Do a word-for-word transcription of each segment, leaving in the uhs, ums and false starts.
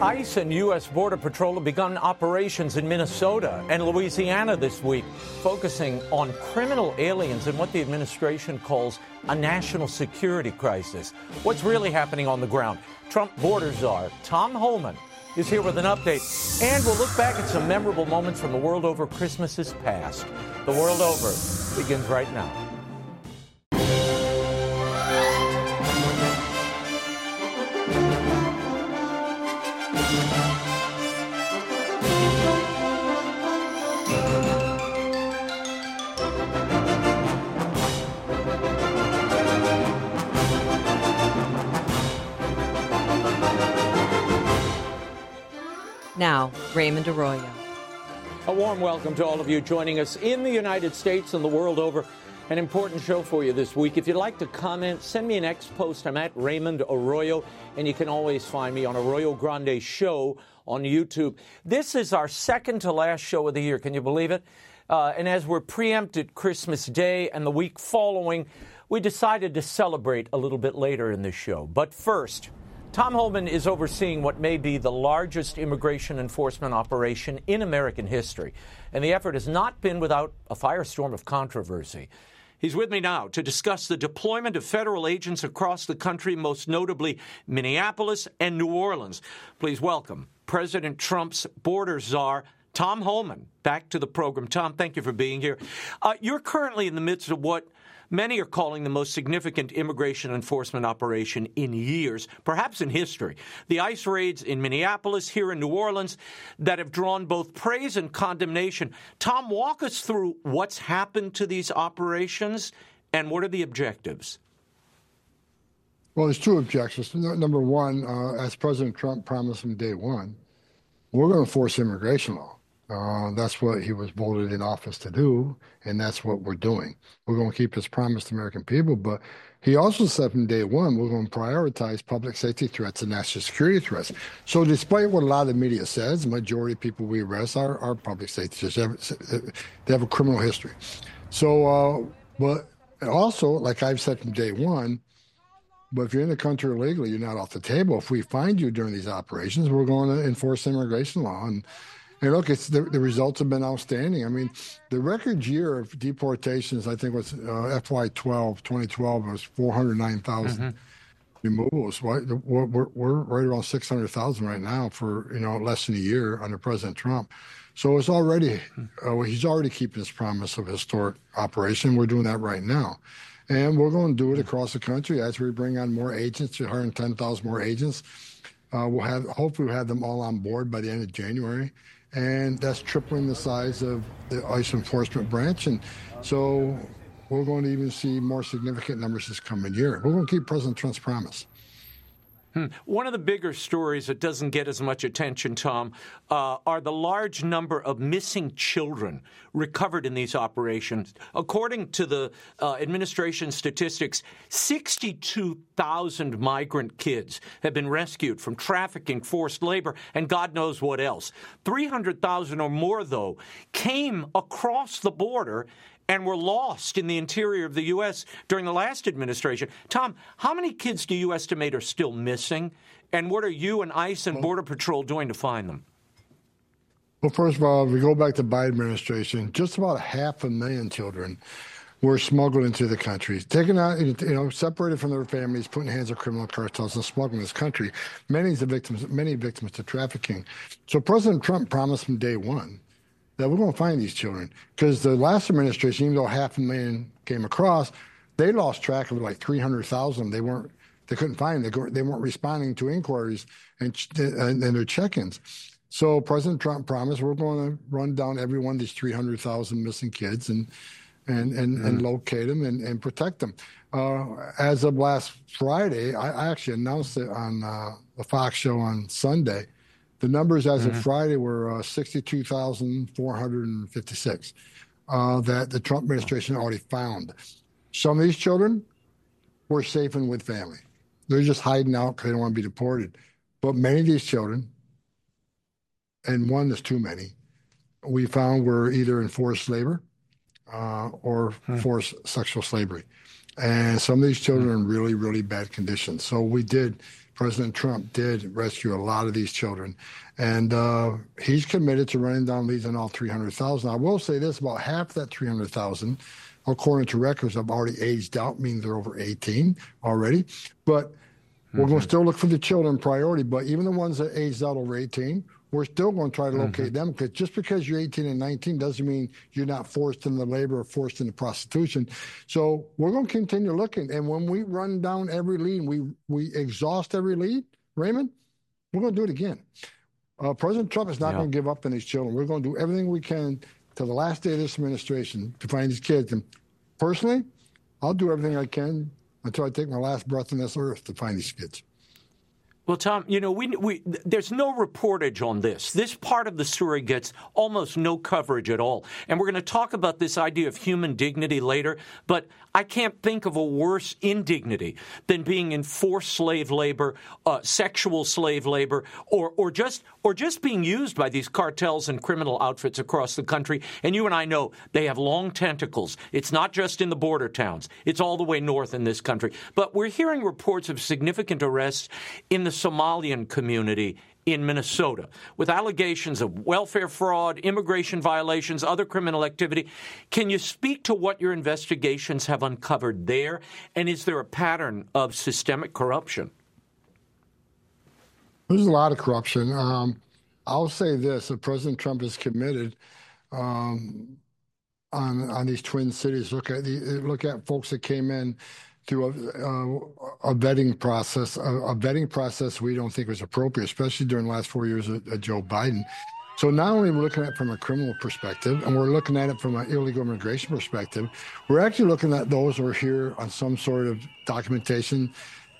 ICE and U S. Border Patrol have begun operations in Minnesota and Louisiana this week, focusing on criminal aliens and what the administration calls a national security crisis. What's really happening on the ground? Trump border czar Tom Homan is here with an update, and we'll look back at some memorable moments from the world over Christmases past. The world over begins right now. Now, Raymond Arroyo. A warm welcome to all of you joining us in the United States and the world over. An important show for you this week. If you'd like to comment, send me an X post. I'm at Raymond Arroyo, and you can always find me on Arroyo Grande Show on YouTube. This is our second to last show of the year. Can you believe it? Uh, and as we're preempted Christmas Day and the week following, we decided to celebrate a little bit later in this show. But first, Tom Homan is overseeing what may be the largest immigration enforcement operation in American history, and the effort has not been without a firestorm of controversy. He's with me now to discuss the deployment of federal agents across the country, most notably Minneapolis and New Orleans. Please welcome President Trump's border czar, Tom Homan, back to the program. Tom, thank you for being here. Uh, you're currently in the midst of what many are calling the most significant immigration enforcement operation in years, perhaps in history. The ICE raids in Minneapolis, here in New Orleans, that have drawn both praise and condemnation. Tom, walk us through what's happened to these operations and what are the objectives? Well, there's two objectives. Number one, uh, as President Trump promised from day one, we're going to enforce immigration law. Uh, that's what he was voted in office to do, and that's what we're doing. We're going to keep his promise to American people, but he also said from day one, we're going to prioritize public safety threats and national security threats. So despite what a lot of the media says, the majority of people we arrest are, are public safety threats. They have a criminal history. So, uh, but also, like I've said from day one, but if you're in the country illegally, you're not off the table. If we find you during these operations, we're going to enforce immigration law. And And look, it's the, the results have been outstanding. I mean, the record year of deportations, I think, was uh, F Y twelve, twenty twelve, was four hundred nine thousand mm-hmm. removals. Right? We're, we're, we're right around six hundred thousand right now for, you know, less than a year under President Trump. So it's already, uh, he's already keeping his promise of historic operation. We're doing that right now. And we're going to do it across the country as we bring on more agents, one hundred ten thousand more agents. Uh, we'll have, hopefully we'll have them all on board by the end of January. And that's tripling the size of the ICE enforcement branch. And so we're going to even see more significant numbers this coming year. We're going to keep President Trump's promise. Hmm. One of the bigger stories that doesn't get as much attention, Tom, uh, are the large number of missing children recovered in these operations. According to the uh, administration statistics, sixty-two thousand migrant kids have been rescued from trafficking, forced labor, and God knows what else. three hundred thousand or more, though, came across the border and were lost in the interior of the U S during the last administration. Tom, how many kids do you estimate are still missing? And what are you and ICE and Border Patrol doing to find them? Well, first of all, if we go back to Biden administration, just about half a million children were smuggled into the country, taken out, you know, separated from their families, put in the hands of criminal cartels and smuggled in this country. Many the victims, many victims to trafficking. So President Trump promised from day one that we're going to find these children, because the last administration, even though half a million came across, they lost track of like three hundred thousand. They weren't, they couldn't find them. They, they weren't responding to inquiries and, and, and their check-ins. So President Trump promised we're going to run down every one of these three hundred thousand missing kids and and and, mm. and locate them and, and protect them. Uh, as of last Friday, I, I actually announced it on uh, the Fox show on Sunday. The numbers as mm-hmm. of Friday were uh, sixty-two thousand four hundred fifty-six uh, that the Trump administration already found. Some of these children were safe and with family. They're just hiding out because they don't want to be deported. But many of these children, and one is too many, we found were either in forced labor uh, or hmm. forced sexual slavery. And some of these children hmm. are in really, really bad conditions. So we did President Trump did rescue a lot of these children. And uh, he's committed to running down leads on all three hundred thousand. I will say this, about half that three hundred thousand, according to records, have already aged out, meaning they're over eighteen already. But mm-hmm. we're going to still look for the children priority. But even the ones that aged out over eighteen, we're still going to try to locate mm-hmm. them, because just because you're eighteen and nineteen doesn't mean you're not forced into labor or forced into prostitution. So we're going to continue looking. And when we run down every lead, we, we exhaust every lead, Raymond, we're going to do it again. Uh, President Trump is not yeah. going to give up on these children. We're going to do everything we can to the last day of this administration to find these kids. And personally, I'll do everything I can until I take my last breath on this earth to find these kids. Well, Tom, you know, we, we there's no reportage on this. This part of the story gets almost no coverage at all. And we're going to talk about this idea of human dignity later. But I can't think of a worse indignity than being in forced slave labor, uh, sexual slave labor, or or just or just being used by these cartels and criminal outfits across the country. And you and I know they have long tentacles. It's not just in the border towns. It's all the way north in this country. But we're hearing reports of significant arrests in the Somalian community in Minnesota, with allegations of welfare fraud, immigration violations, other criminal activity. Can you speak to what your investigations have uncovered there? And is there a pattern of systemic corruption? There's a lot of corruption. Um, I'll say this, that President Trump is committed um, on on these Twin Cities. Look at the, look at folks that came in through a, uh, a vetting process, a, a vetting process we don't think was appropriate, especially during the last four years of, of Joe Biden. So not only are we looking at it from a criminal perspective, and we're looking at it from an illegal immigration perspective, we're actually looking at those who are here on some sort of documentation.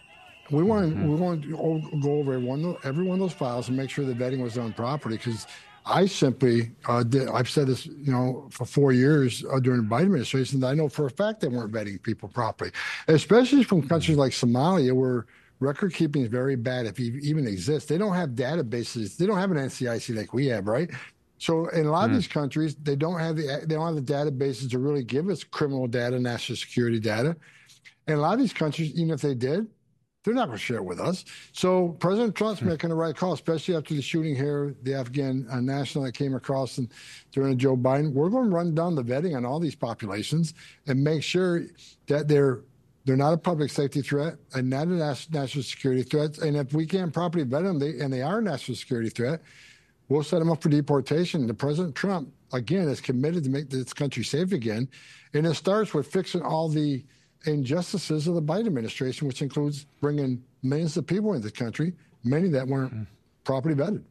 We want mm-hmm. to we want to go over every one, every one of those files and make sure the vetting was done properly, because I simply uh, did. I've said this, you know, for four years uh, during the Biden administration, that I know for a fact they weren't vetting people properly, especially from countries like Somalia, where record keeping is very bad, if it even exists. They don't have databases. They don't have an N C I C like we have, right? So in a lot mm. of these countries, they don't have the they don't have the databases to really give us criminal data, national security data. And a lot of these countries, even if they did, they're not going to share it with us. So President Trump's making the right call, especially after the shooting here, the Afghan uh, national that came across and during Joe Biden. We're going to run down the vetting on all these populations and make sure that they're they're not a public safety threat and not a national security threat. And if we can't properly vet them, they, and they are a national security threat, we'll set them up for deportation. The President Trump, again, is committed to make this country safe again. And it starts with fixing all the injustices of the Biden administration, which includes bringing millions of people into the country, many that weren't mm. properly vetted.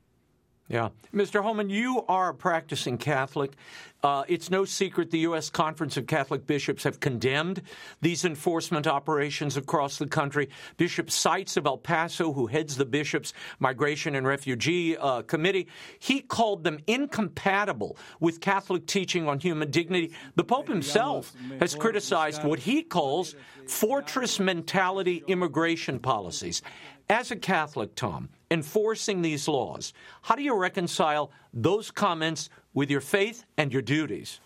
Yeah. Mister Homan, you are a practicing Catholic. Uh, it's no secret the U S Conference of Catholic Bishops have condemned these enforcement operations across the country. Bishop Seitz of El Paso, who heads the Bishops' Migration and Refugee uh, Committee, he called them incompatible with Catholic teaching on human dignity. The Pope himself has criticized what he calls fortress mentality immigration policies. As a Catholic, Tom, enforcing these laws, how do you reconcile those comments with your faith and your duties?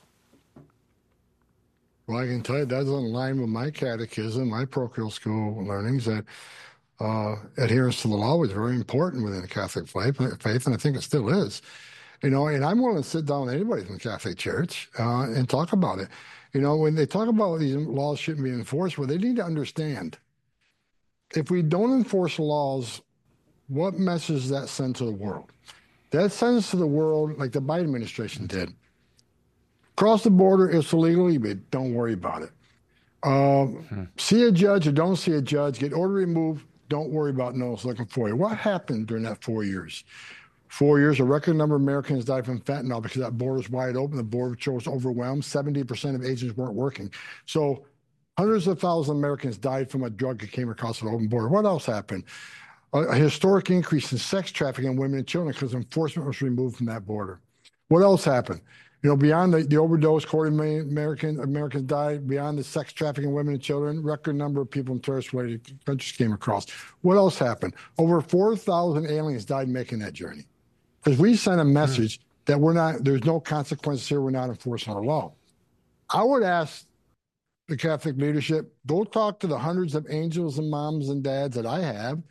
Well, I can tell you that's in line with my catechism, my parochial school learnings, that uh, adherence to the law was very important within the Catholic faith, and I think it still is. You know, and I'm willing to sit down with anybody from the Catholic Church uh, and talk about it. You know, when they talk about these laws shouldn't be enforced, well, they need to understand, if we don't enforce laws, what message does that send to the world? That sends to the world, like the Biden administration did. Cross the border, it's illegal, but don't worry about it. Uh, hmm. See a judge or don't see a judge, get order removed, don't worry about no one's looking for you. What happened during that four years? Four years, a record number of Americans died from fentanyl because that border's wide open. The border patrol was overwhelmed. seventy percent of agents weren't working. So hundreds of thousands of Americans died from a drug that came across the open border. What else happened? A, a historic increase in sex trafficking in women and children because enforcement was removed from that border. What else happened? You know, beyond the, the overdose, quarter million American, Americans died. Beyond the sex trafficking in women and children, record number of people in terrorist-related countries came across. What else happened? Over four thousand aliens died making that journey. Because we sent a message mm. that we're not, there's no consequences here, we're not enforcing our law. I would ask the Catholic leadership, go talk to the hundreds of angels and moms and dads that I have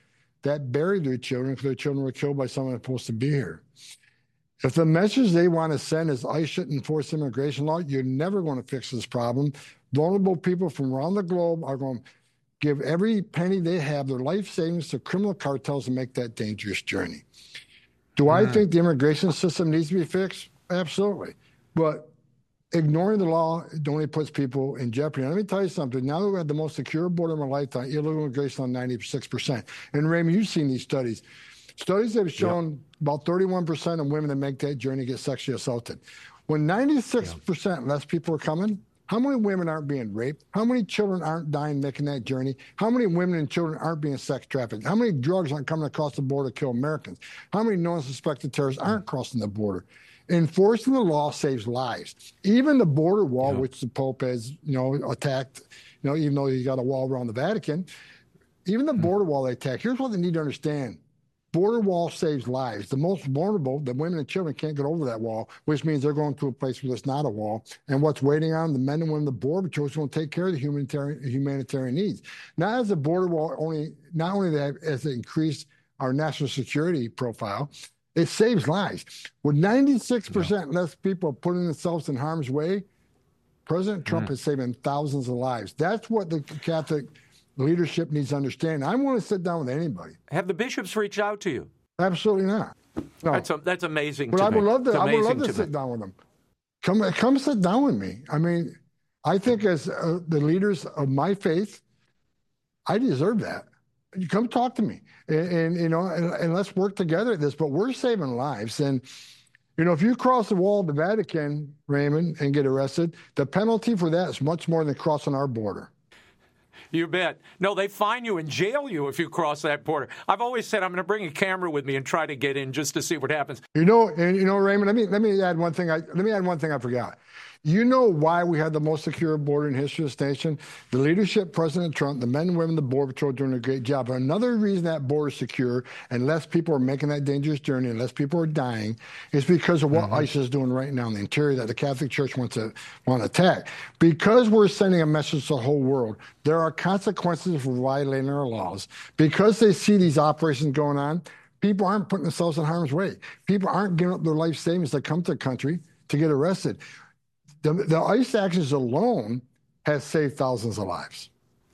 that buried their children because their children were killed by someone that's supposed to be here. If the message they want to send is ICE shouldn't enforce immigration law, you're never going to fix this problem. Vulnerable people from around the globe are going to give every penny they have, their life savings, to criminal cartels to make that dangerous journey. Do mm. I think the immigration system needs to be fixed? Absolutely. But ignoring the law only puts people in jeopardy. And let me tell you something. Now that we have the most secure border in our lifetime, illegal immigration on ninety-six percent. And Raymond, you've seen these studies. Studies have shown yep. about thirty-one percent of women that make that journey get sexually assaulted. When ninety-six percent yep. less people are coming, how many women aren't being raped? How many children aren't dying making that journey? How many women and children aren't being sex trafficked? How many drugs aren't coming across the border to kill Americans? How many known suspected terrorists aren't crossing the border? Enforcing the law saves lives. Even the border wall, yeah. which the Pope has, you know, attacked, you know, even though he got a wall around the Vatican, even the mm. border wall they attack. Here's what they need to understand. Border wall saves lives. The most vulnerable, the women and children, can't get over that wall, which means they're going to a place where there's not a wall. And what's waiting on the men and women of the Border Patrol is going to take care of the humanitarian humanitarian needs. Not as the border wall only, not only that has it increased our national security profile, it saves lives. With ninety-six percent yeah. less people putting themselves in harm's way, President Trump mm. is saving thousands of lives. That's what the Catholic leadership needs to understand. I want to sit down with anybody. Have the bishops reached out to you? Absolutely not. No. That's a, that's amazing. But to I would me. love to. It's I would love to, to sit me. down with them. Come, come sit down with me. I mean, I think as uh, the leaders of my faith, I deserve that. You come talk to me, and, and you know, and, and let's work together at this. But we're saving lives, and you know, if you cross the wall of the Vatican, Raymond, and get arrested, the penalty for that is much more than crossing our border. You bet. No, they fine you and jail you if you cross that border. I've always said I'm going to bring a camera with me and try to get in just to see what happens. You know, and you know, Raymond, let me let me add one thing. I let me add one thing I forgot. You know why we had the most secure border in history of this nation? The leadership, President Trump, the men and women of the Border Patrol doing a great job. But another reason that border is secure and less people are making that dangerous journey and less people are dying is because of what mm-hmm. ICE is doing right now in the interior that the Catholic Church wants to want to attack. Because we're sending a message to the whole world, there are consequences for violating our laws. Because they see these operations going on, people aren't putting themselves in harm's way. People aren't giving up their life savings to come to the country to get arrested. The, the ICE actions alone has saved thousands of lives.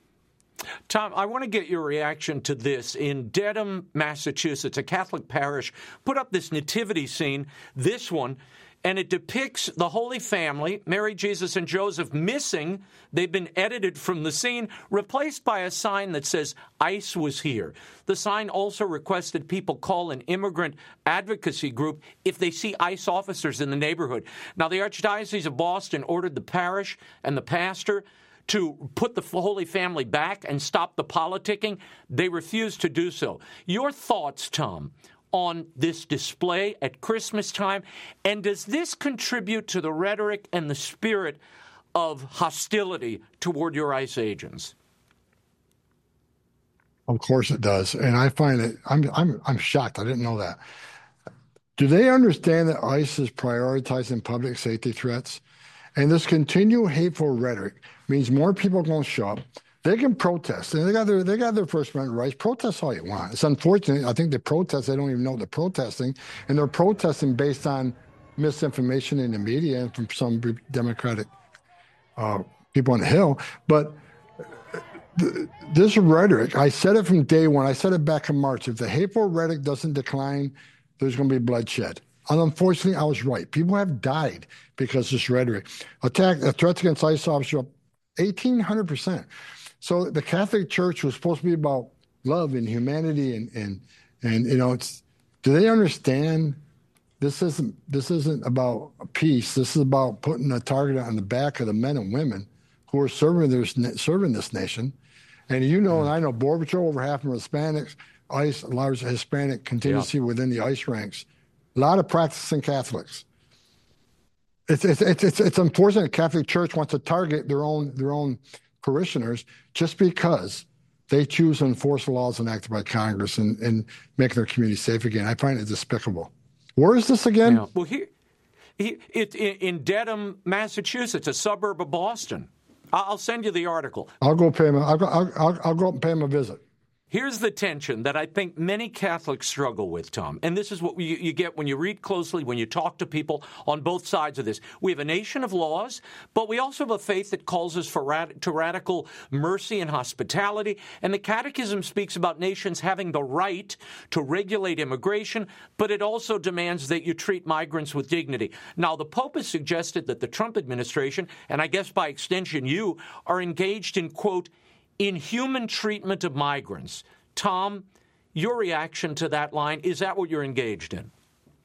Tom, I want to get your reaction to this. In Dedham, Massachusetts, a Catholic parish put up this nativity scene, this one, and it depicts the Holy Family, Mary, Jesus, and Joseph, missing. They've been edited from the scene, replaced by a sign that says ICE was here. The sign also requested people call an immigrant advocacy group if they see ICE officers in the neighborhood. Now, the Archdiocese of Boston ordered the parish and the pastor to put the Holy Family back and stop the politicking. They refused to do so. Your thoughts, Tom, on this display at Christmas time, and does this contribute to the rhetoric and the spirit of hostility toward your ICE agents? Of course it does, and I find it. I'm I'm I'm shocked. I didn't know that. Do they understand that ICE is prioritizing public safety threats, and this continual hateful rhetoric means more people are going to show up? They can protest, and they got their they got their First Amendment rights. Protest all you want. It's unfortunate. I think they protest. They don't even know what they're protesting, and they're protesting based on misinformation in the media and from some Democratic uh, people on the Hill. But th- this rhetoric, I said it from day one. I said it back in March. If the hateful rhetoric doesn't decline, there's going to be bloodshed. And unfortunately, I was right. People have died because of this rhetoric. Attack, uh, threats against ICE officers up eighteen hundred percent. So the Catholic Church was supposed to be about love and humanity, and and and you know, it's. Do they understand? This isn't this isn't about peace. This is about putting a target on the back of the men and women who are serving this serving this nation. And you know, and I know, Border Patrol, over half of them are Hispanics. ICE, a large Hispanic contingency yeah. within the ICE ranks. A lot of practicing Catholics. It's it's it's it's, it's unfortunate the Catholic Church wants to target their own their own parishioners just because they choose to enforce the laws enacted by Congress and, and make their community safe again. I find it despicable. Where is this again? Yeah. Well, here, he, it, in Dedham, Massachusetts, a suburb of Boston. I'll send you the article. I'll go pay him. I'll go, I'll, I'll go up and pay him a visit. Here's the tension that I think many Catholics struggle with, Tom. And this is what you, you get when you read closely, when you talk to people on both sides of this. We have a nation of laws, but we also have a faith that calls us for rad- to radical mercy and hospitality. And the Catechism speaks about nations having the right to regulate immigration, but it also demands that you treat migrants with dignity. Now, the Pope has suggested that the Trump administration, and I guess by extension you, are engaged in, quote, inhuman treatment of migrants. Tom, your reaction to that line, is that what you're engaged in?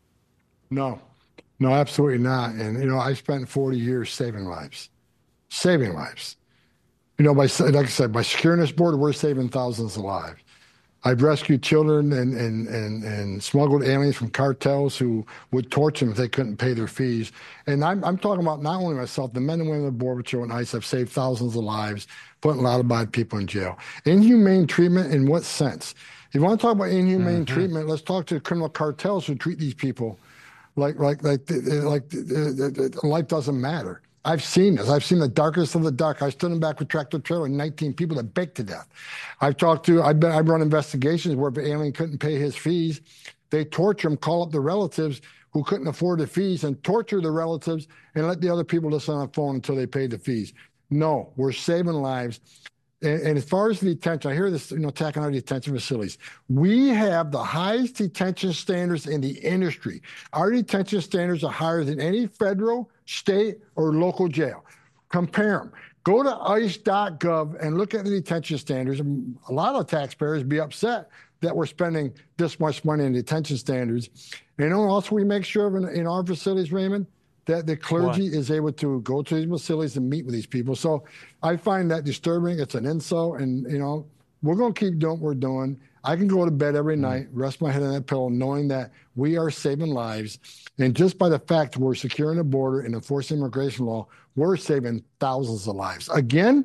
No, no, absolutely not. And, you know, I spent forty years saving lives, saving lives. You know, by, like I said, by securing this border, we're saving thousands of lives. I've rescued children and, and, and, and smuggled aliens from cartels who would torture them if they couldn't pay their fees. And I'm, I'm talking about not only myself, the men and women of the Border Patrol and ICE have saved thousands of lives, putting a lot of bad people in jail. Inhumane treatment in what sense? If you want to talk about inhumane mm-hmm. treatment, let's talk to the criminal cartels who treat these people like like like like, like life doesn't matter. I've seen this. I've seen the darkest of the dark. I stood in back with tractor trailer and nineteen people that baked to death. I've talked to, I've been, I've run investigations where if an alien couldn't pay his fees, they torture him, call up the relatives who couldn't afford the fees and torture the relatives and let the other people listen on the phone until they paid the fees. No, we're saving lives. And, and as far as the detention, I hear this, you know, attacking our detention facilities. We have the highest detention standards in the industry. Our detention standards are higher than any federal, state, or local jail. Compare them. Go to ice dot gov and look at the detention standards. A lot of taxpayers be upset that we're spending this much money in detention standards. And you know, also we make sure in, in our facilities, Raymond, that the clergy what? is able to go to these facilities and meet with these people. So I find that disturbing. It's an insult. And, you know, we're going to keep doing what we're doing. I can go to bed every mm. night, rest my head on that pillow, knowing that we are saving lives. And just by the fact we're securing the border and enforcing immigration law, we're saving thousands of lives. Again,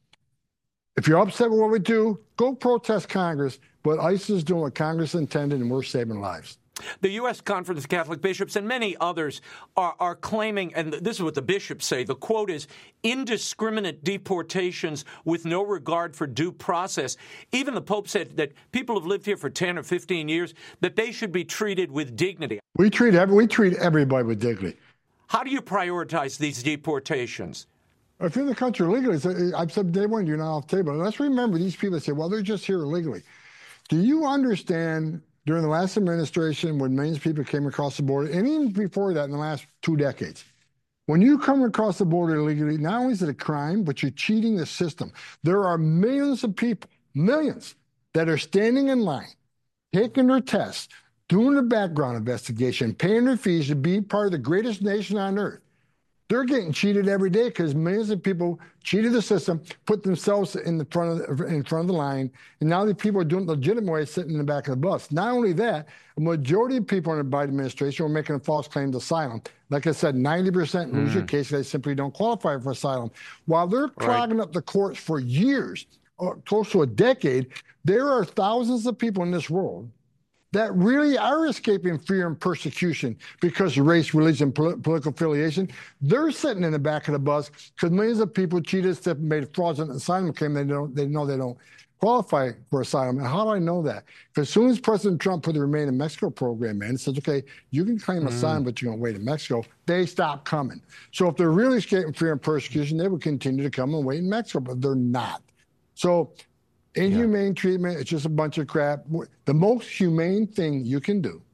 if you're upset with what we do, go protest Congress. But ICE is doing what Congress intended, and we're saving lives. The U S Conference of Catholic Bishops and many others are, are claiming, and this is what the bishops say, the quote is, indiscriminate deportations with no regard for due process. Even the Pope said that people have lived here for ten or fifteen years, that they should be treated with dignity. We treat every, we treat everybody with dignity. How do you prioritize these deportations? If you're in the country illegally, I've said day one, you're not off the table. Let's remember these people say, well, they're just here illegally. Do you understand during the last administration when millions of people came across the border, and even before that in the last two decades, when you come across the border illegally, not only is it a crime, but you're cheating the system. There are millions of people, millions, that are standing in line, taking their tests, doing a background investigation, paying their fees to be part of the greatest nation on earth. They're getting cheated every day because millions of people cheated the system, put themselves in the front of the, in front of the line, and now the people are doing it the legitimate way, sitting in the back of the bus. Not only that, a majority of people in the Biden administration are making a false claim to asylum. Like I said, ninety percent lose mm. your case. They simply don't qualify for asylum. While they're clogging right. up the courts for years, or close to a decade, there are thousands of people in this world that really are escaping fear and persecution because of race, religion, pol- political affiliation. They're sitting in the back of the bus because millions of people cheated, stepped, made a fraudulent asylum claim. They don't. They know they don't qualify for asylum. And how do I know that? Because as soon as President Trump put the Remain in Mexico program in, and says, okay, you can claim mm. asylum, but you're going to wait in Mexico, they stop coming. So if they're really escaping fear and persecution, they would continue to come and wait in Mexico, but they're not. So inhumane yeah. treatment, it's just a bunch of crap. The most humane thing you can do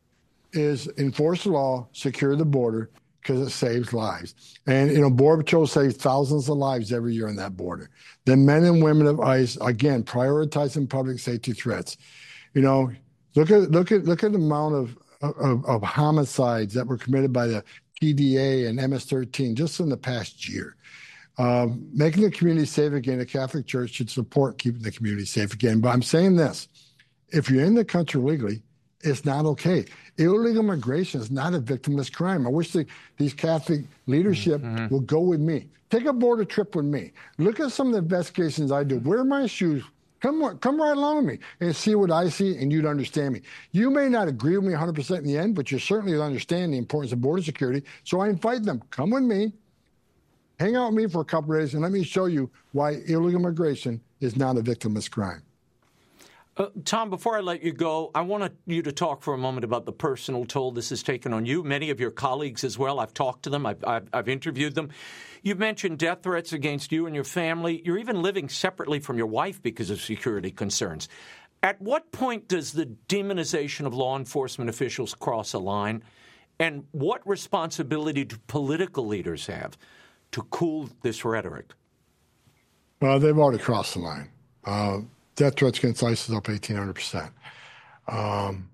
is enforce the law, secure the border, because it saves lives. And, you know, Border Patrol saves thousands of lives every year on that border. The men and women of ICE, again, prioritizing public safety threats. You know, look at look at look at the amount of of, of homicides that were committed by the P D A and M S thirteen just in the past year. Um, making the community safe again, the Catholic Church should support keeping the community safe again. But I'm saying this, if you're in the country legally, it's not okay. Illegal immigration is not a victimless crime. I wish the, these Catholic leadership mm-hmm. will go with me. Take a border trip with me. Look at some of the investigations I do. Wear my shoes. Come, come right along with me and see what I see, and you'd understand me. You may not agree with me one hundred percent in the end, but you certainly understand the importance of border security. So I invite them, come with me. Hang out with me for a couple of days and let me show you why illegal immigration is not a victimless crime. Uh, Tom, before I let you go, I want you to talk for a moment about the personal toll this has taken on you, many of your colleagues as well. I've talked to them. I've, I've, I've interviewed them. You've mentioned death threats against you and your family. You're even living separately from your wife because of security concerns. At what point does the demonization of law enforcement officials cross a line? And what responsibility do political leaders have to cool this rhetoric? Well, they've already crossed the line. Uh, death threats against ISIS up eighteen hundred percent. Um,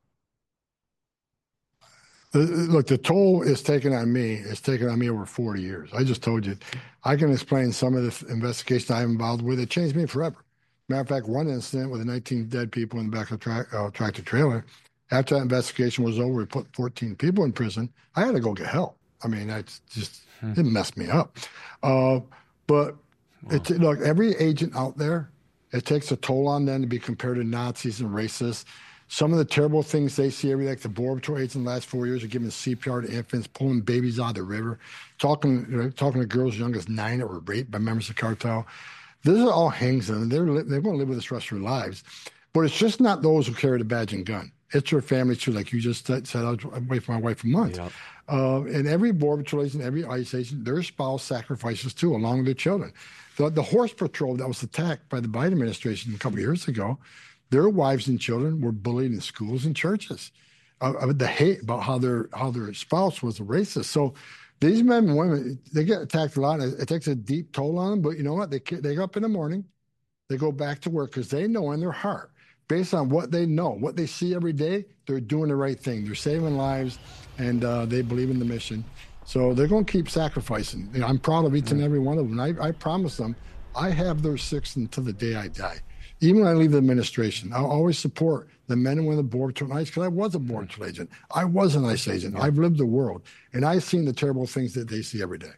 the, look, the toll is taken on me. It's taken on me over forty years. I just told you. I can explain some of the investigation I'm involved with. It changed me forever. Matter of fact, one incident with nineteen dead people in the back of a tra- uh, tractor trailer, after that investigation was over, we put fourteen people in prison. I had to go get help. I mean, that's just, hmm. it messed me up. Uh, but wow. it, look, every agent out there, it takes a toll on them to be compared to Nazis and racists. Some of the terrible things they see every day, like the Border Patrol agents in the last four years are giving C P R to infants, pulling babies out of the river, talking, you know, talking to girls as young as nine that were raped by members of the cartel. This is all hangs on them. They're, they're going to live with this the rest of their lives. But it's just not those who carry the badge and gun. It's their families, too. Like you just said, I was away from my wife for months. Yep. Uh, and every Border Patrol agent, every ICE agent, their spouse sacrifices, too, along with their children. The, the horse patrol that was attacked by the Biden administration a couple of years ago, their wives and children were bullied in schools and churches. Uh, the hate about how their how their spouse was a racist. So these men and women, they get attacked a lot. It takes a deep toll on them. But you know what? They they go up in the morning. They go back to work because they know in their heart, based on what they know, what they see every day, they're doing the right thing. They're saving lives, and uh, they believe in the mission. So they're going to keep sacrificing. You know, I'm proud of each and every one of them. And I, I promise them I have their six until the day I die. Even when I leave the administration, I'll always support the men and women of the Border Patrol ICE because I was a Border Patrol agent. I was an ICE agent. I've lived the world, and I've seen the terrible things that they see every day.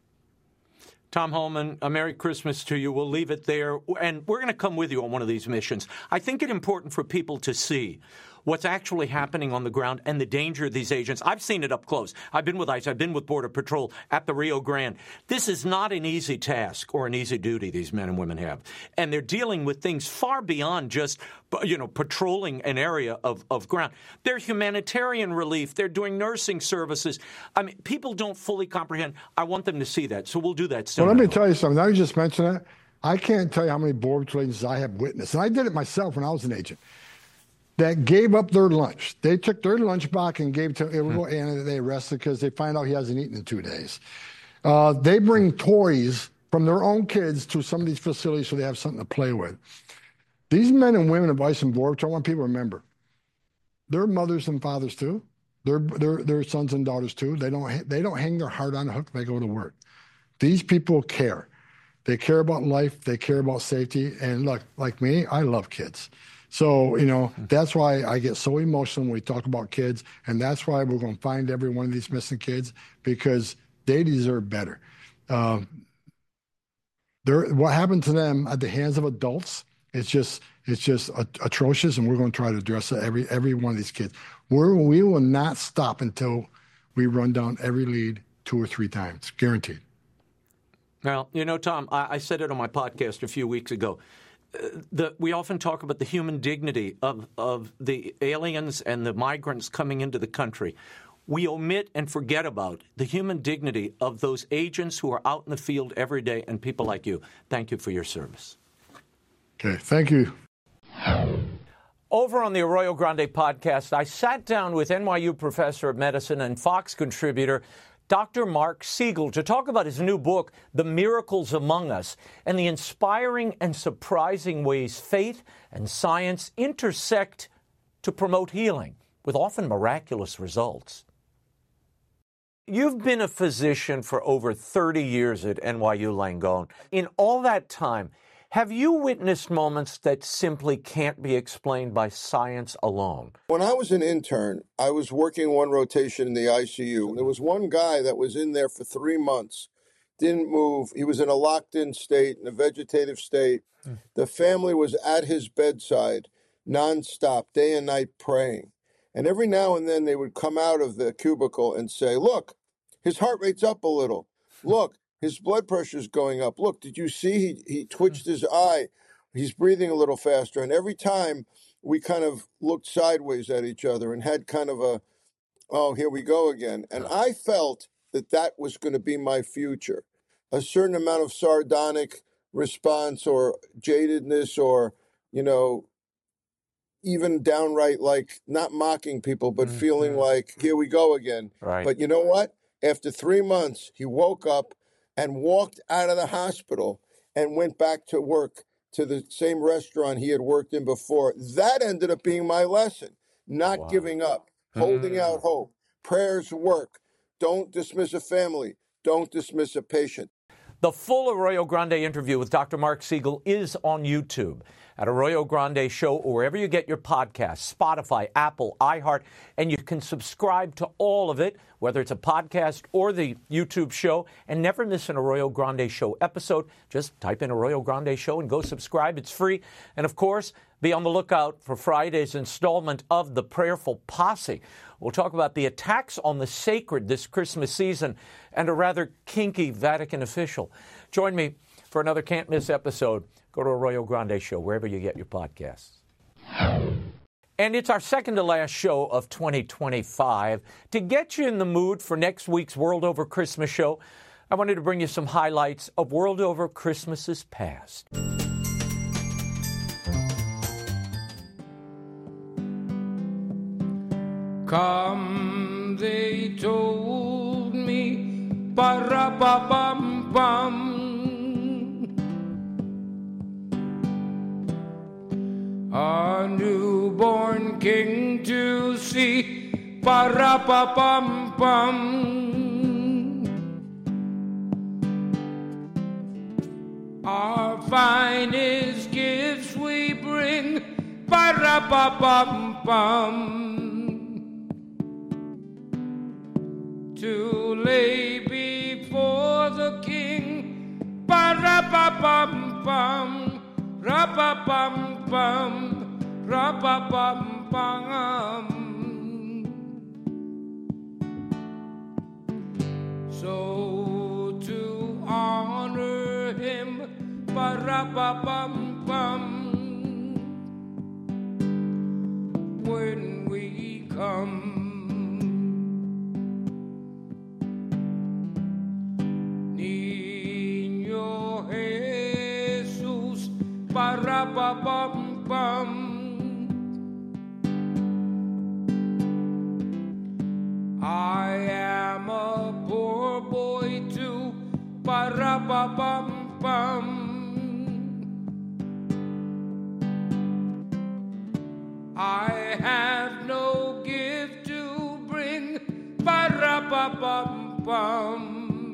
Tom Homan, a Merry Christmas to you. We'll leave it there, and we're going to come with you on one of these missions. I think it's important for people to see what's actually happening on the ground and the danger of these agents. I've seen it up close. I've been with ICE. I've been with Border Patrol at the Rio Grande. This is not an easy task or an easy duty these men and women have. And they're dealing with things far beyond just, you know, patrolling an area of, of ground. They're humanitarian relief. They're doing nursing services. I mean, people don't fully comprehend. I want them to see that. So we'll do that soon. Well, let me tell you something. Now you just mentioned that. I can't tell you how many Border Patrol agents I have witnessed. And I did it myself when I was an agent. That gave up their lunch. They took their lunch box and gave it to illegal alien that they arrested because they find out he hasn't eaten in two days. Uh, they bring toys from their own kids to some of these facilities so they have something to play with. These men and women of ICE and Border Patrol, I want people to remember, they're mothers and fathers too. They're, they're, they're sons and daughters too. They don't, they don't hang their heart on a hook when they go to work. These people care. They care about life. They care about safety. And look, like me, I love kids. So, you know, that's why I get so emotional when we talk about kids, and that's why we're going to find every one of these missing kids, because they deserve better. Uh, what happened to them at the hands of adults, it's just it's just atrocious, and we're going to try to address every every one of these kids. We're, we will not stop until we run down every lead two or three times, guaranteed. Well, you know, Tom, I, I said it on my podcast a few weeks ago. The, we often talk about the human dignity of, of the aliens and the migrants coming into the country. We omit and forget about the human dignity of those agents who are out in the field every day and people like you. Thank you for your service. Okay, thank you. Over on the Arroyo Grande podcast, I sat down with N Y U professor of medicine and Fox contributor Doctor Mark Siegel to talk about his new book, The Miracles Among Us, and the inspiring and surprising ways faith and science intersect to promote healing, with often miraculous results. You've been a physician for over thirty years at N Y U Langone. In all that time, have you witnessed moments that simply can't be explained by science alone? When I was an intern, I was working one rotation in the I C U. There was one guy that was in there for three months, didn't move. He was in a locked-in state, in a vegetative state. Mm. The family was at his bedside, nonstop, day and night praying. And every now and then they would come out of the cubicle and say, look, his heart rate's up a little. Look, his blood pressure's going up. Look, did you see he, he twitched his eye? he's breathing a little faster. And every time we kind of looked sideways at each other and had kind of a, oh, here we go again. And I felt that that was going to be my future. A certain amount of sardonic response or jadedness or, you know, even downright like not mocking people, but mm-hmm. feeling like, here we go again. Right. But you know what? After three months, he woke up and walked out of the hospital and went back to work to the same restaurant he had worked in before. That ended up being my lesson. Not wow. giving up, holding mm. out hope. Prayers work. Don't dismiss a family. Don't dismiss a patient. The full Arroyo Grande interview with Doctor Mark Siegel is on YouTube at Arroyo Grande Show, or wherever you get your podcasts, Spotify, Apple, iHeart, and you can subscribe to all of it, whether it's a podcast or the YouTube show, and never miss an Arroyo Grande Show episode. Just type in Arroyo Grande Show and go subscribe. It's free. And, of course, be on the lookout for Friday's installment of The Prayerful Posse. We'll talk about the attacks on the sacred this Christmas season and a rather kinky Vatican official. Join me for another can't-miss episode. Go to Arroyo Grande Show, wherever you get your podcasts. And it's our second-to-last show of twenty twenty-five. To get you in the mood for next week's World Over Christmas show, I wanted to bring you some highlights of World Over Christmases past. Come, they told me, ba-ra-ba-bum-bum. A newborn king to see, ba-ra-ba-bum-bum. Our finest gifts we bring, ba-ra-ba-bum-bum. To lay before the king, ba-ra-ba-bum-bum, ra-ba-bum-bum, ra-ba-bum-bum. So to honor him, ba-ra-ba-bum-bum, when we come, ba-ra-ba-bum-bum. I am a poor boy too, ba-ra-ba-bum-bum. I have no gift to bring, ba-ra-ba-bum-bum.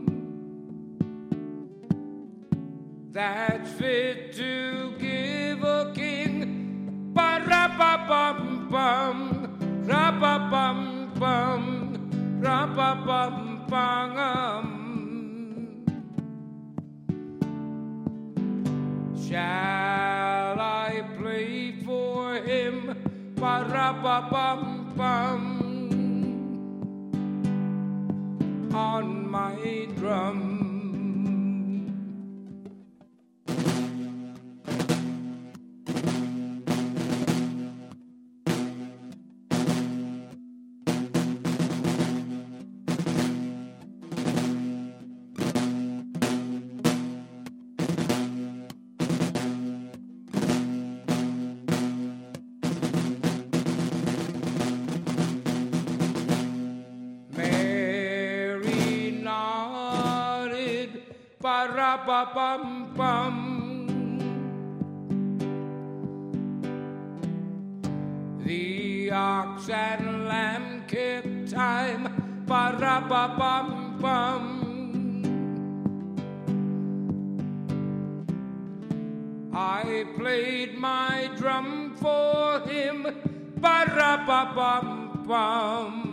That's fit to give a king, ba-ra-ba-bum-bum, ra-ba-bum-bum, ra-ba-bum-bum. Shall I play for him, ba-ra-ba-bum-bum, on my drum? Ba-ra-ba-bum-bum. The ox and lamb kept time, ba-ra-ba-bum-bum. I played my drum for him, ba-ra-ba-bum-bum.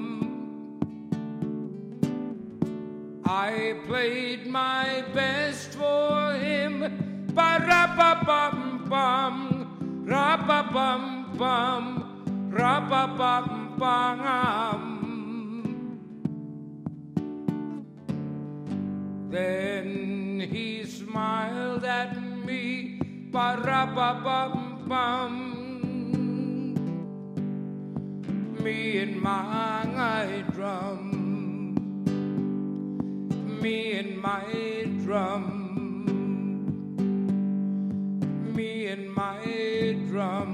I played my best for him, ba-ra-ba-bum-bum, ra-ba-bum-bum, ra-ba-bum-bum. Then he smiled at me, Ba-ra-ba-bum-bum. Me and my drum. Me and my drum. Me and my drum.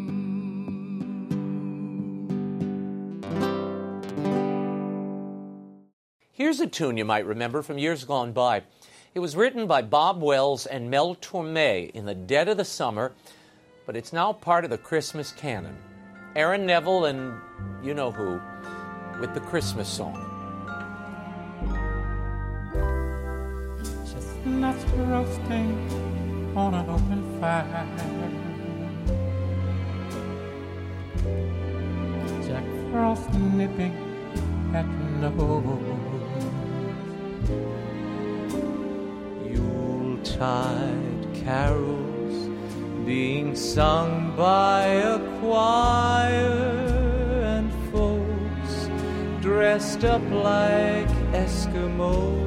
Here's a tune you might remember from years gone by. It was written by Bob Wells and Mel Torme in the dead of the summer, but it's now part of the Christmas canon. Aaron Neville and you know who with the Christmas song. Chestnuts roasting on an open fire. Jack Frost nipping at the nose. Yuletide carols being sung by a choir, and folks dressed up like Eskimos.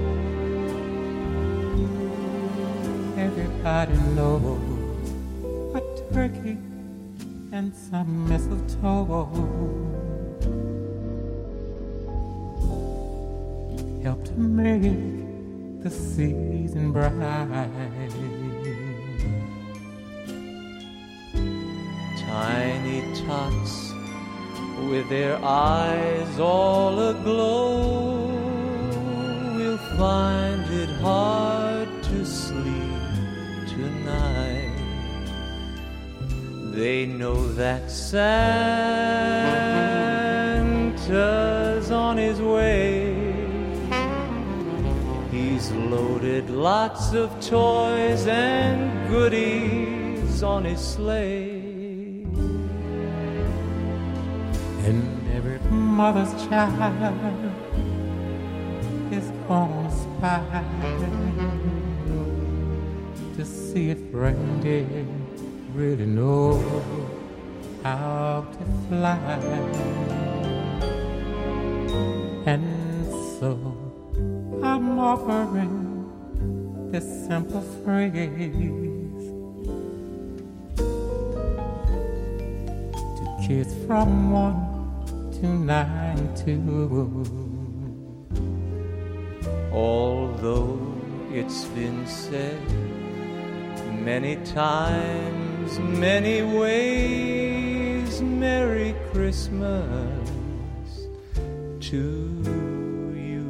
Everybody knows a turkey and some mistletoe help to make the season bright. Tiny tots with their eyes all aglow will find it hard to sleep tonight. They know that Santa's on his way. He's loaded lots of toys and goodies on his sleigh. And every mother's child is gonna spy to see if reindeer really know how to fly. And so I'm offering this simple phrase to kids from one to ninety-two. Although it's been said many times, many ways, Merry Christmas to you.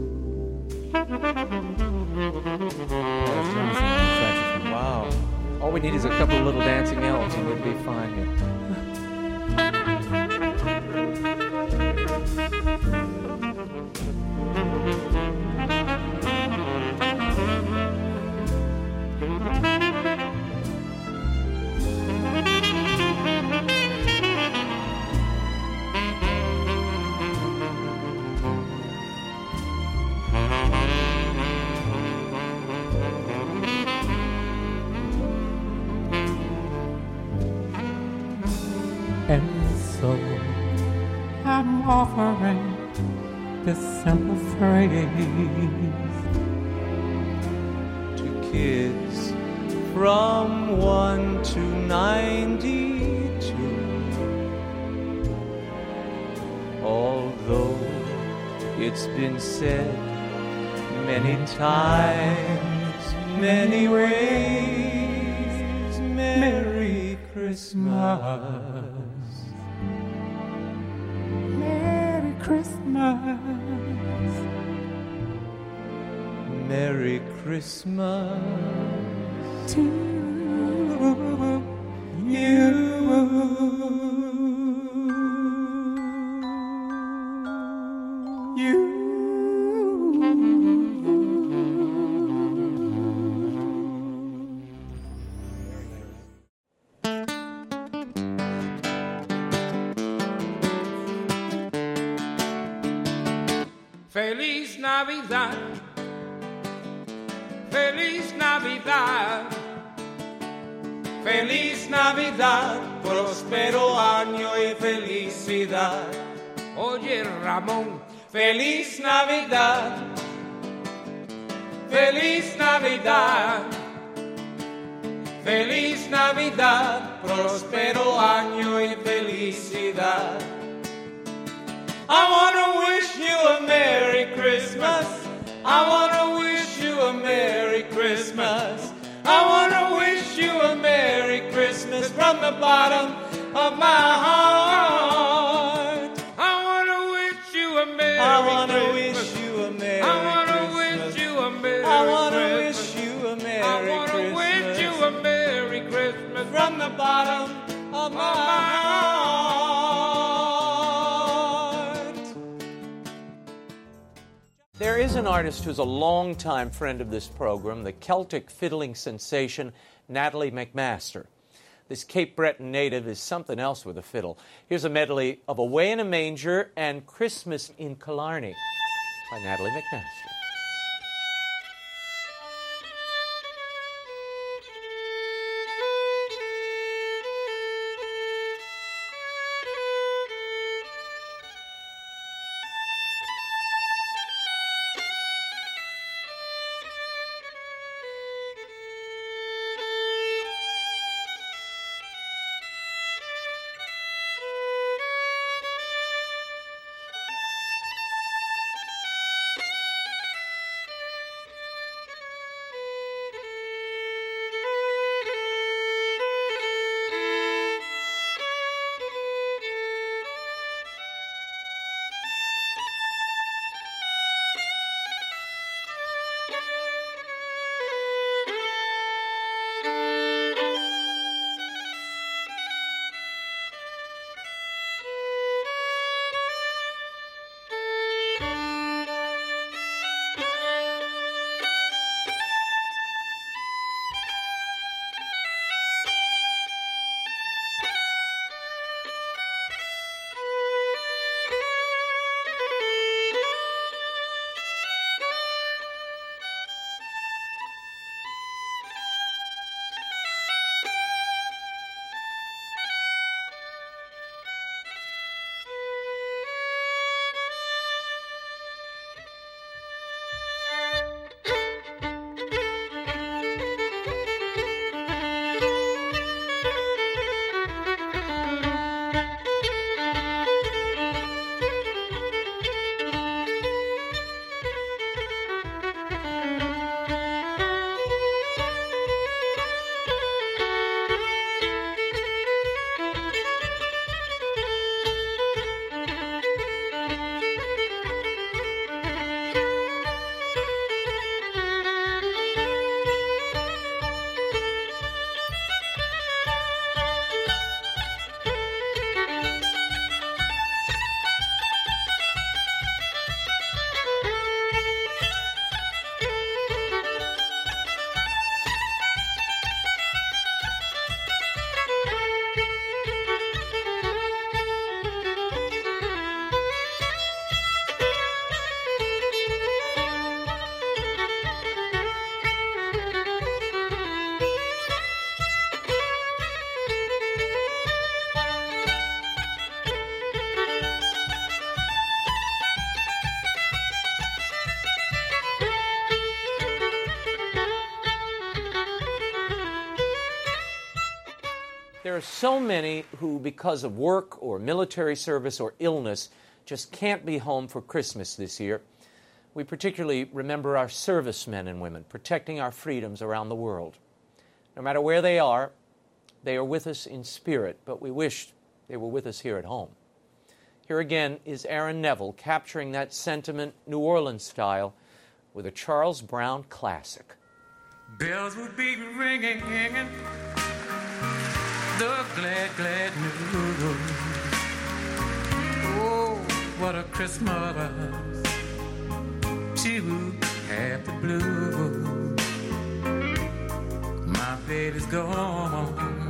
Wow. All we need is a couple of little dancing elves and we'd be fine here. And so I'm offering this simple phrase to kids from one to ninety-two. Although it's been said many times, many ways, Merry Christmas. Merry Christmas. Merry Christmas to you. You. Feliz Navidad, Feliz Navidad, Feliz Navidad, próspero año y felicidad. Oye Ramón, Feliz Navidad, Feliz Navidad, Feliz Navidad, próspero año y felicidad. I want to wish you a Merry Christmas. I want to wish you a Merry Christmas. I want to wish you a Merry Christmas from the bottom of my heart. I want to wish you a Merry Christmas. I want to wish you a Merry I want to Christmas. wish you a Merry I want to Christmas. wish you a Merry I want to Christmas. wish you a Merry Christmas From the bottom of my heart. There is an artist who's a longtime friend of this program, the Celtic fiddling sensation Natalie MacMaster. This Cape Breton native is something else with a fiddle. Here's a medley of Away in a Manger and Christmas in Killarney by Natalie MacMaster. There are so many who, because of work or military service or illness, just can't be home for Christmas this year. We particularly remember our servicemen and women protecting our freedoms around the world. No matter where they are, they are with us in spirit, but we wish they were with us here at home. Here again is Aaron Neville capturing that sentiment New Orleans style with a Charles Brown classic. Bells would be ringing, the glad, glad news. Oh, what a Christmas to have the blues. My baby's gone,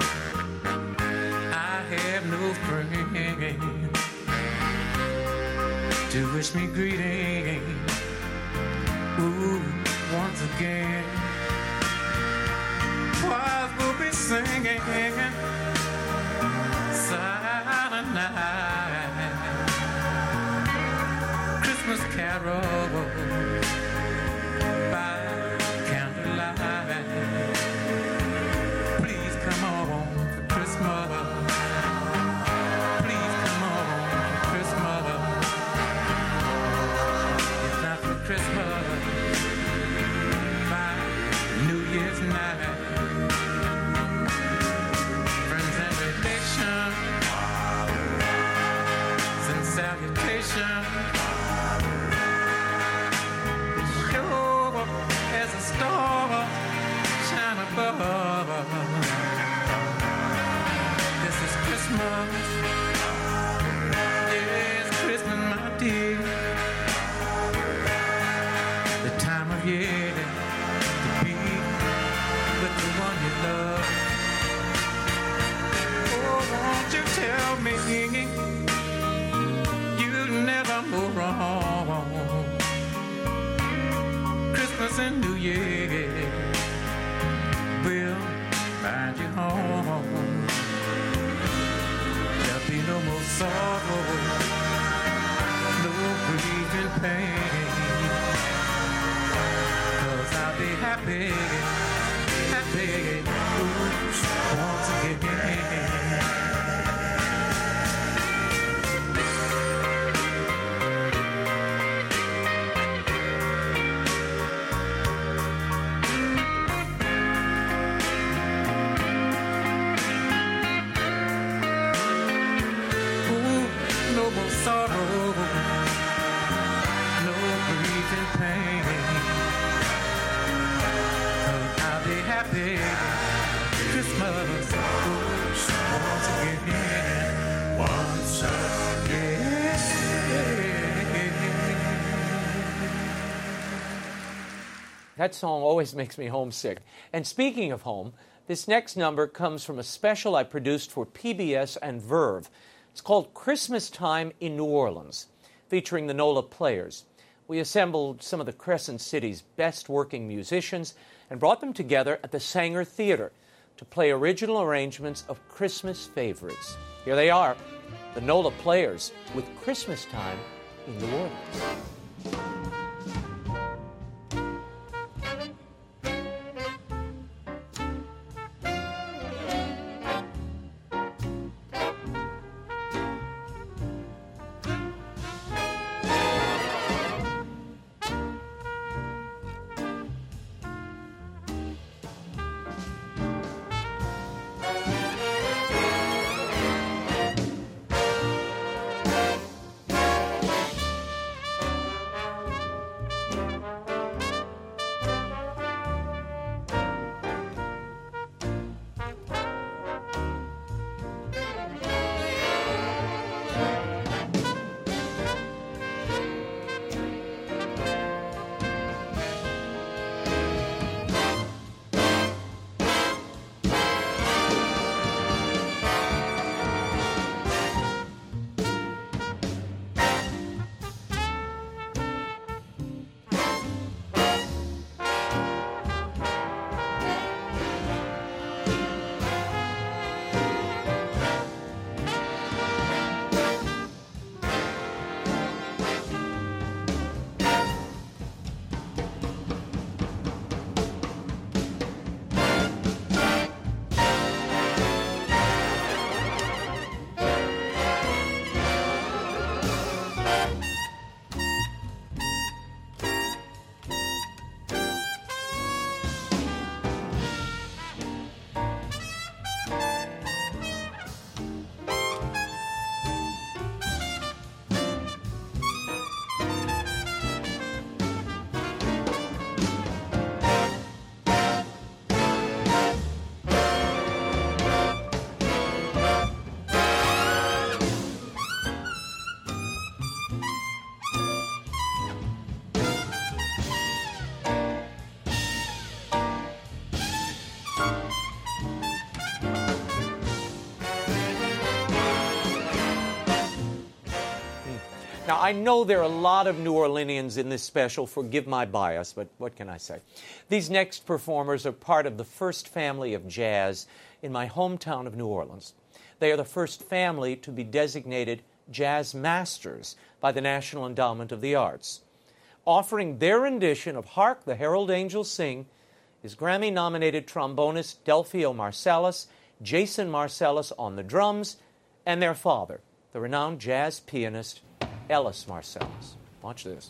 I have no friend to wish me greeting. Ooh, once again, choirs will be singing silent night, Christmas carols by candlelight. salvation. Sure as a star shine above. This is Christmas. Yes, Christmas, my dear. The time of year to be with the one you love. Oh, won't you tell me you'll never go wrong? Christmas and New Year will find you home. There'll be no more sorrow, no grief and pain. 'Cause I'll be happy, happy once again. Sorrow, no grief and pain. 'Cause I'll be happy. Christmas once again, once again. That song always makes me homesick. And speaking of home, this next number comes from a special I produced for P B S and Verve. It's called Christmas Time in New Orleans, featuring the NOLA Players. We assembled some of the Crescent City's best working musicians and brought them together at the Sanger Theater to play original arrangements of Christmas favorites. Here they are, the NOLA Players with Christmas Time in New Orleans. Now, I know there are a lot of New Orleanians in this special. Forgive my bias, but what can I say? These next performers are part of the first family of jazz in my hometown of New Orleans. They are the first family to be designated Jazz Masters by the National Endowment of the Arts. Offering their rendition of Hark the Herald Angels Sing is Grammy-nominated trombonist Delphio Marsalis, Jason Marsalis on the drums, and their father, the renowned jazz pianist Ellis Marsalis. Watch this.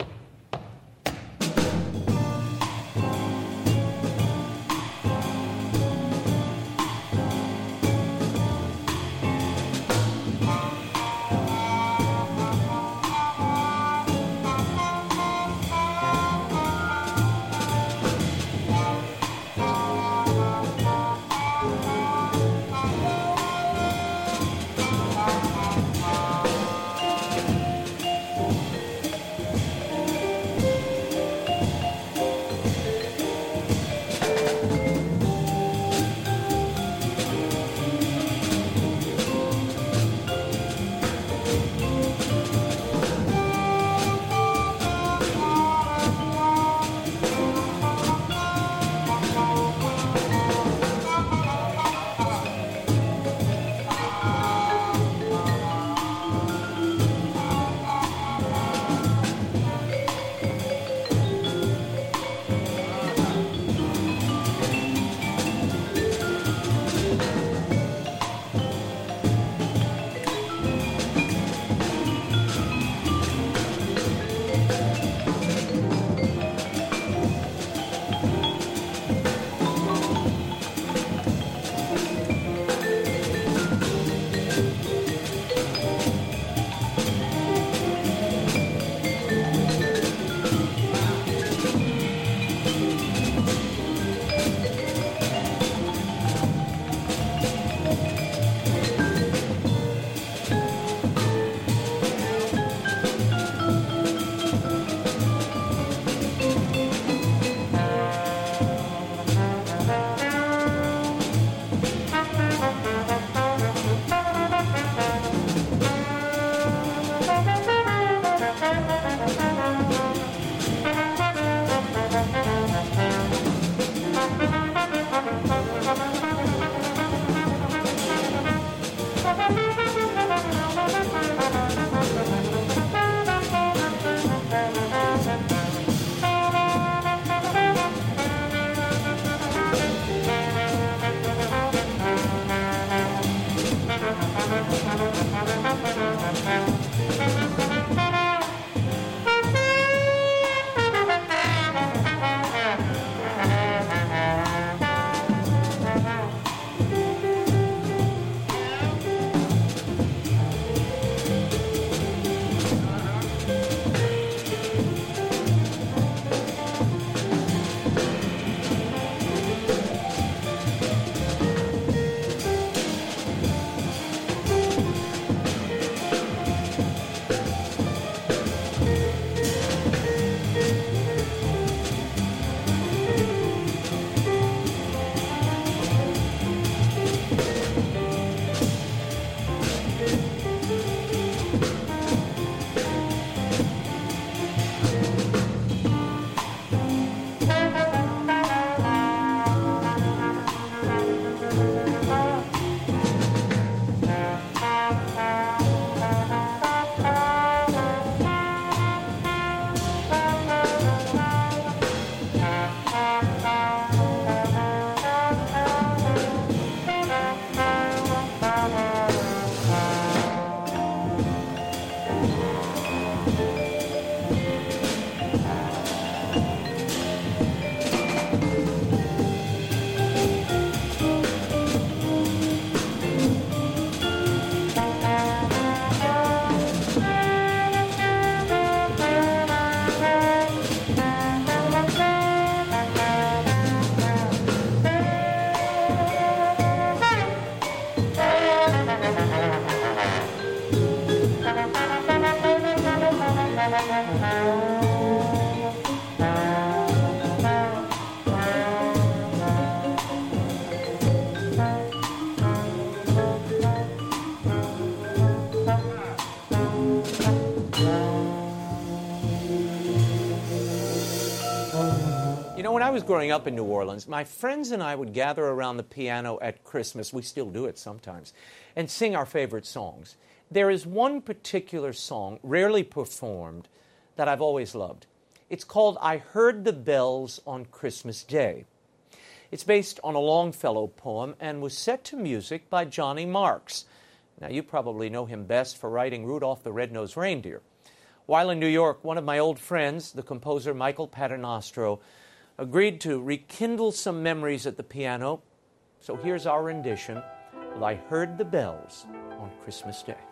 You know, when I was growing up in New Orleans, my friends and I would gather around the piano at Christmas, we still do it sometimes, and sing our favorite songs. There is one particular song, rarely performed, that I've always loved. It's called I Heard the Bells on Christmas Day. It's based on a Longfellow poem and was set to music by Johnny Marks. Now, you probably know him best for writing Rudolph the Red-Nosed Reindeer. While in New York, one of my old friends, the composer Michael Paternostro, agreed to rekindle some memories at the piano. So here's our rendition of I Heard the Bells on Christmas Day.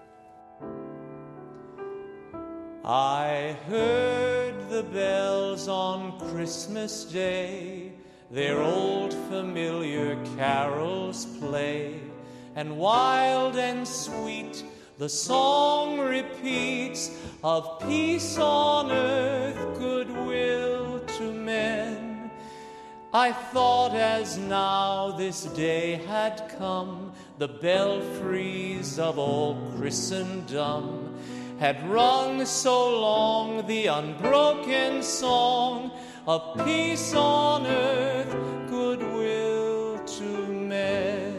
I heard the bells on Christmas Day, their old familiar carols play, and wild and sweet the song repeats of peace on earth, goodwill to men. I thought as now this day had come, the belfries of all Christendom had rung so long the unbroken song of peace on earth, goodwill to men.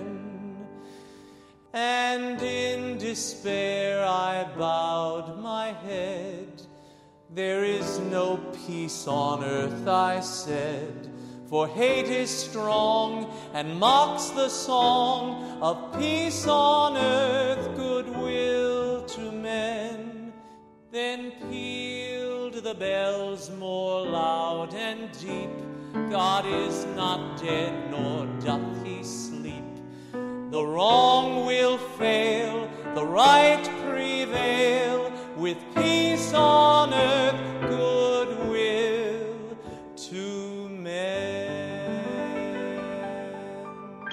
And in despair I bowed my head. There is no peace on earth, I said, for hate is strong and mocks the song of peace on earth, goodwill to men. Then pealed the bells more loud and deep. God is not dead, nor doth he sleep. The wrong will fail, the right prevail, with peace on earth, goodwill to men.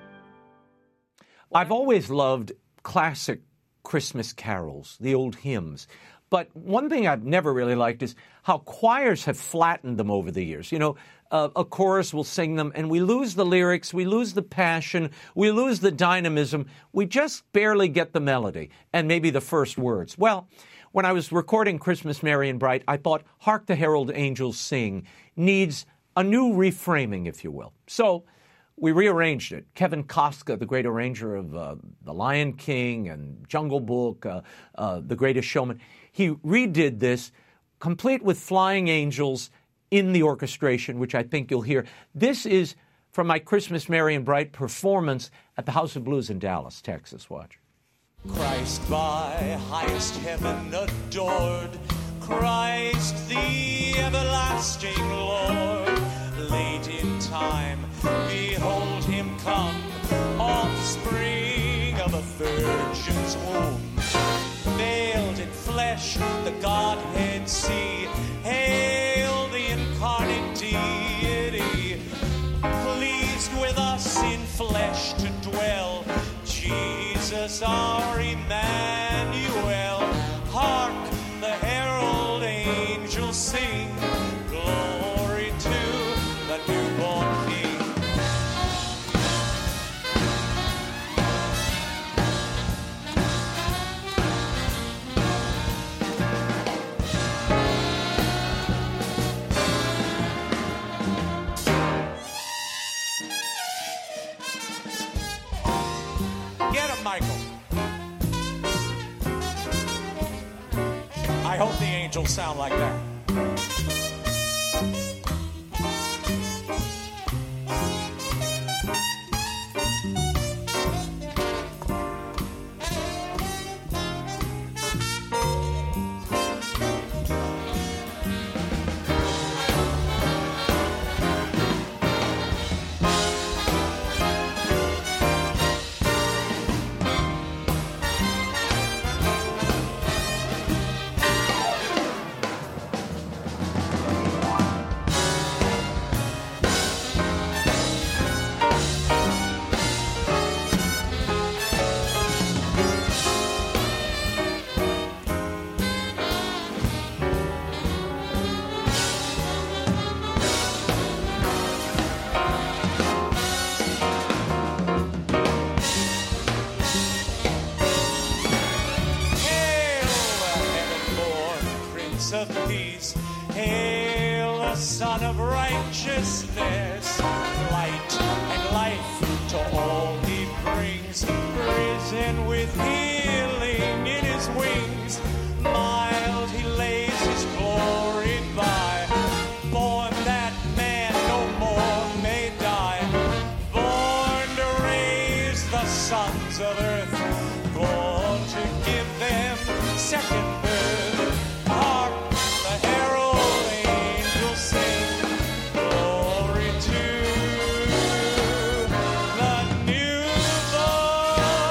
I've always loved classic Christmas carols, the old hymns. But one thing I've never really liked is how choirs have flattened them over the years. You know, uh, a chorus will sing them, and we lose the lyrics, we lose the passion, we lose the dynamism. We just barely get the melody and maybe the first words. Well, when I was recording Christmas Merry and Bright, I thought Hark the Herald Angels Sing needs a new reframing, if you will. So we rearranged it. Kevin Koska, the great arranger of uh, The Lion King and Jungle Book, uh, uh, The Greatest Showman, he redid this, complete with flying angels in the orchestration, which I think you'll hear. This is from my Christmas Merry and Bright performance at the House of Blues in Dallas, Texas. Watch. Christ by highest heaven adored, Christ the everlasting Lord, late in time, behold him come, offspring of a virgin's womb, veiled in flesh, the Godhead see, hail the incarnate deity, pleased with us in flesh to dwell, Jesus our Emmanuel. Hark the herald angels sing, glory to the newborn King. Get him, Michael. I hope the angels sound like that. Prince of Peace. Hail the Son of Righteousness. Light and life to all he brings. Risen with healing in his wings. Mild he lays his glory by. Born that man no more may die. Born to raise the sons of earth. Born to give them second birth. Hark, the herald angels sing. Glory to the newborn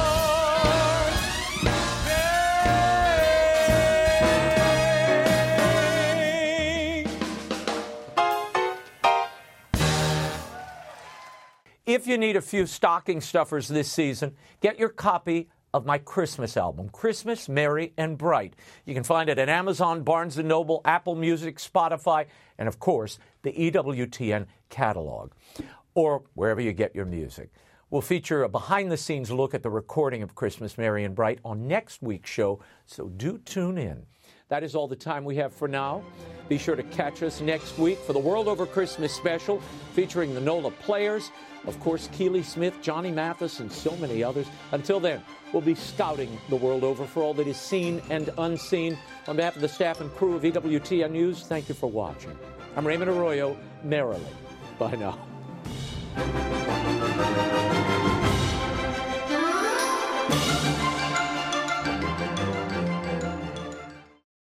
King. If you need a few stocking stuffers this season, get your copy of my Christmas album, Christmas, Merry, and Bright. You can find it at Amazon, Barnes and Noble, Apple Music, Spotify, and of course, the E W T N catalog, or wherever you get your music. We'll feature a behind-the-scenes look at the recording of Christmas, Merry, and Bright on next week's show, so do tune in. That is all the time we have for now. Be sure to catch us next week for the World Over Christmas special featuring the NOLA Players, of course, Keely Smith, Johnny Mathis, and so many others. Until then, we'll be scouting the world over for all that is seen and unseen. On behalf of the staff and crew of E W T N News, thank you for watching. I'm Raymond Arroyo, merrily. Bye now.